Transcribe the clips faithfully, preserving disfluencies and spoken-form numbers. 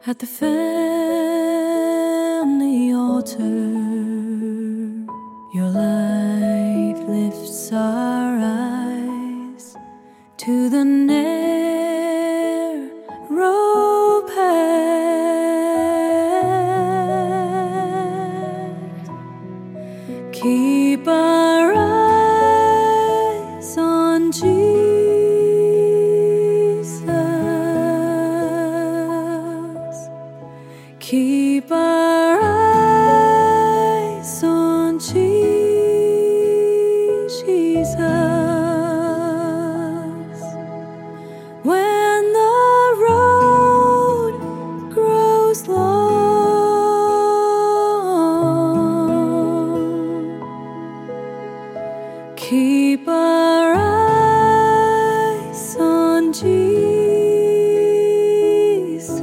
at the family altar. Your light lifts our eyes to the narrow path. Keep our eyes on Jesus. Keep our eyes on Jesus. When the road grows long, keep our eyes on Jesus.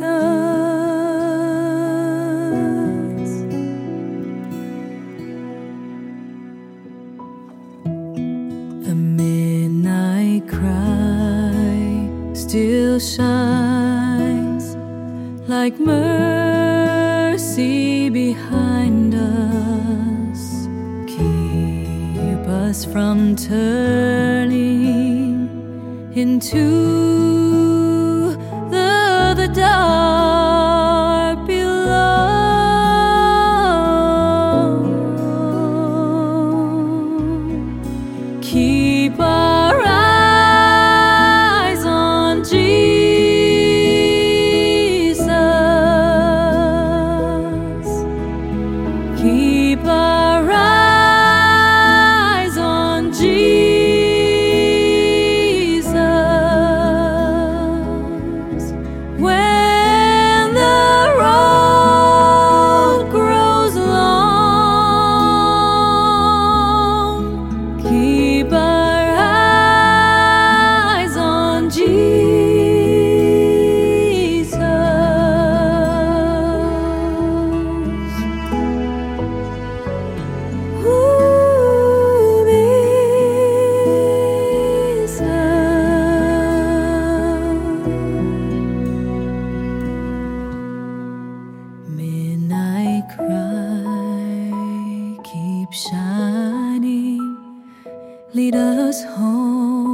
The midnight cry still shines like mercy behind us. Keep us from turning into the, the dark below. Keep our eyes on Jesus. Keep our eyes on Jesus. When the road grows long, keep our eyes on Jesus. Ooh, Jesus. Midnight cry, keep shining, lead us home.